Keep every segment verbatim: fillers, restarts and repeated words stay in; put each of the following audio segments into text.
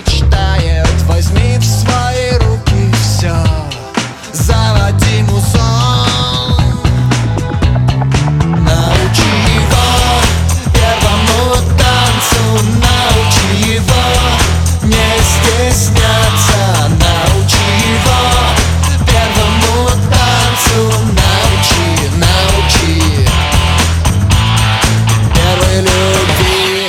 мечтает. Возьми в свои руки все, заводи музон. Научи его первому танцу, научи его не стесняться. Научи его первому танцу, научи, научи первой любви.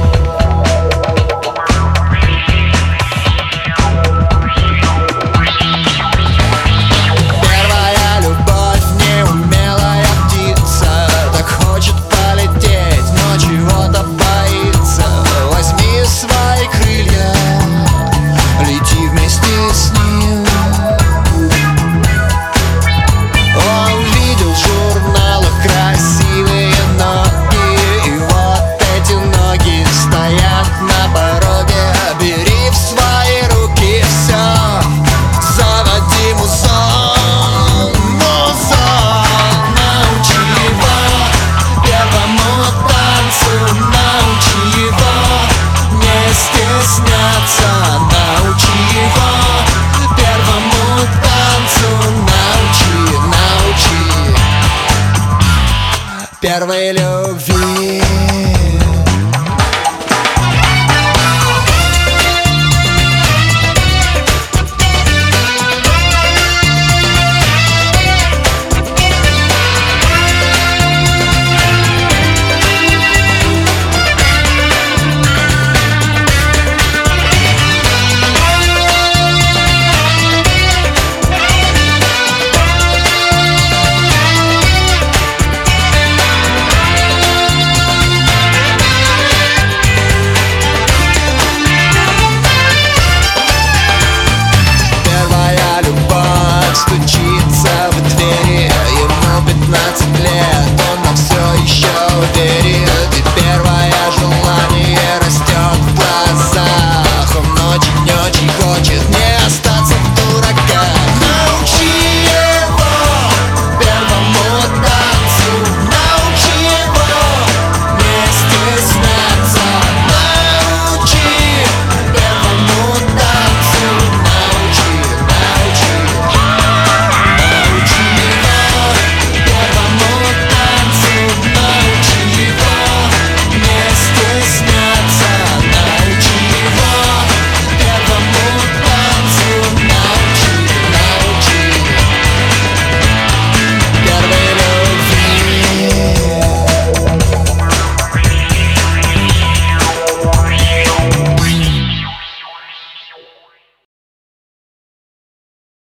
Первая любовь, неумелая птица, так хочет полететь, но чего-то боится. Возьми свои крылья, лети вместе с ним. Он видел в журналах красивые ноги, и вот эти ноги стоят на пороге. Бери в свои руки все, заводи музон, музон. Научи его первому танцу, научи его не стесняться. Научи его первому танцу, научи, научи первой любви.